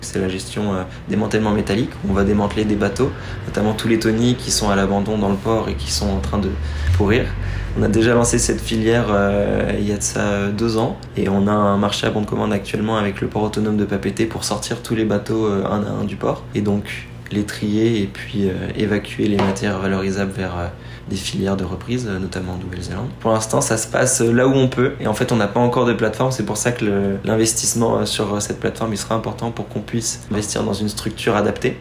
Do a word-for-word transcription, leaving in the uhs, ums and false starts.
C'est la gestion euh, démantèlement métallique. On va démanteler des bateaux, notamment tous les tonniers qui sont à l'abandon dans le port et qui sont en train de pourrir. On a déjà lancé cette filière euh, il y a de ça deux ans et on a un marché à bon de commande actuellement avec le port autonome de Papeete pour sortir tous les bateaux euh, un à un du port et donc les trier et puis euh, évacuer les matières valorisables vers euh, des filières de reprise, notamment en Nouvelle-Zélande. Pour l'instant, ça se passe là où on peut et en fait, on n'a pas encore de plateforme. C'est pour ça que le, l'investissement sur cette plateforme il sera important pour qu'on puisse investir dans une structure adaptée.